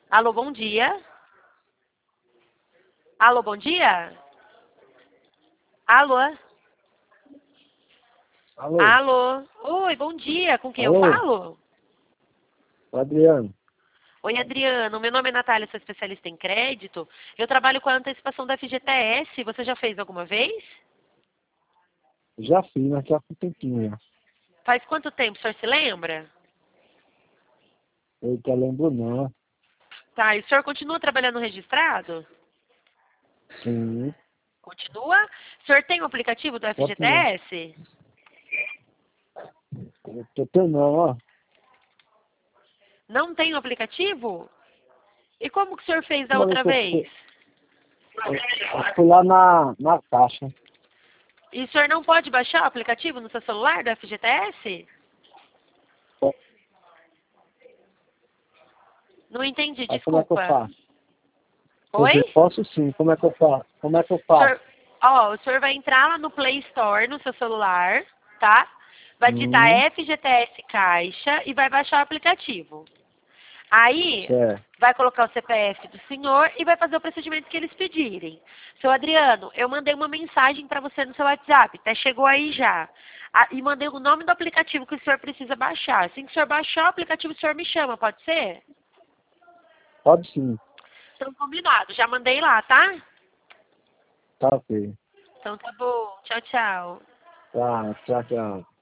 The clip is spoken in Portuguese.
Alô, bom dia. Alô, bom dia. Alô? Alô? Alô? Oi, bom dia. Com quem eu Alô? falo? Adriano? Oi, Adriano. Meu nome é Natália, sou especialista em crédito. Eu trabalho com a antecipação da FGTS. Você já fez alguma vez? Já fiz, mas já faz um tempinho já. Faz quanto tempo, o senhor se lembra? Eu te lembro não. Tá, e o senhor continua trabalhando registrado? Sim, Continua? O senhor tem o aplicativo do pode não. FGTS? Eu tô tendo não, ó. Não tem o aplicativo? E como que o senhor fez da Uma vez outra que eu vez? fui lá na caixa. E o senhor não pode baixar o aplicativo no seu celular do FGTS? Não entendi, Aí como é que eu desculpa. faço? Quer Oi? dizer, posso sim, como é que eu faço? Como é que eu O faço? senhor, o senhor vai entrar lá no Play Store, no seu celular, tá? Vai digitar Hum, FGTS Caixa e vai baixar o aplicativo. Aí, certo. vai colocar o CPF do senhor e vai fazer o procedimento que eles pedirem. Seu Adriano, eu mandei uma mensagem para você no seu WhatsApp, até chegou aí já. Ah, e mandei o nome do aplicativo que o senhor precisa baixar. Assim que o senhor baixar o aplicativo, o senhor me chama, pode ser? Pode sim. Então, combinado. Já mandei lá, tá? Tá ok. Então, tá bom. Tchau, tchau. Tá, tchau, tchau.